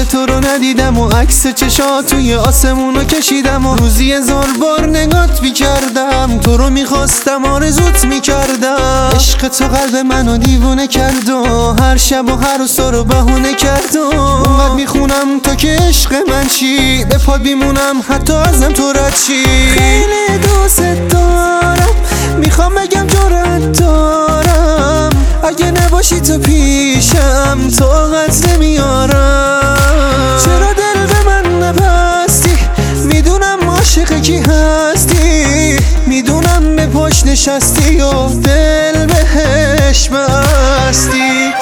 مثل تو رو ندیدم و عکس چشات توی آسمونو کشیدم و روزی 1000 بار نگات میکردم، تو رو میخواستم آرزوت میکردم. عشق تو قلب منو دیوونه کرد و هر شب و هر روز تو رو بهونه کرد و اونقدر میخونم تا که عشق من چی به پا بیمونم حتی ازم تو رد چی. خیلی دوست دارم میخوام بگم جرأت دارم، اگه نباشی تو پیشم طاقت نمیارم. چرا دل به من نبستی؟ میدونم عاشق کی هستی، میدونم به پاش نشستی و دل بهش بستی.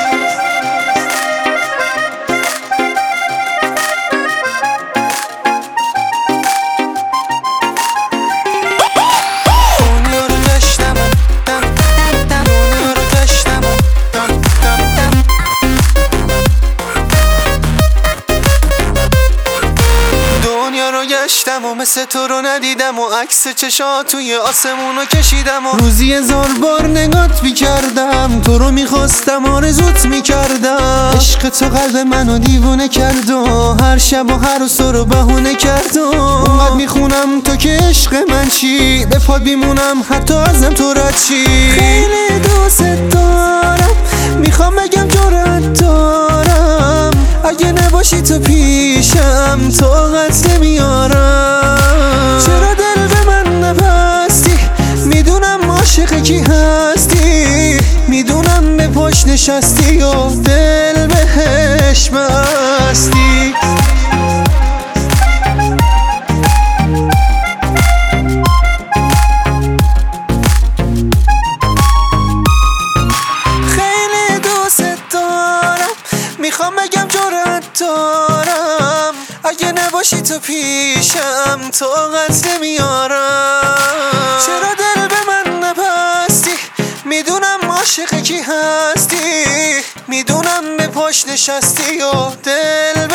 گشتم و مثل تو رو ندیدم و عکس چشات توی آسمونو کشیدم و روزی 1000 بار نگات میکردم، تو رو میخواستم آرزوت میکردم. عشق تو قلب منو دیوونه کرد و هر شب و هر روز تو رو بهونه کرد و اونقدر میخونم تا که عشق من چی به پا بیمونم حتی ازم تو رد چی. خیلی دوست دارم میخوام بگم جرأت دارم، اگه نباشی تو پیشم طاقت نمیارم. چرا دل به من نبستی؟ میدونم عاشق کی هستی، میدونم به پاش نشستی و دل بهش بستی. خیلی دوست دارم میخوام بگم جرأت دارم، اگه نباشی تو پیشم طاقت نمیارم. چرا دل به من نبستی؟ میدونم عاشق کی هستی، میدونم به پاش نشستی و دل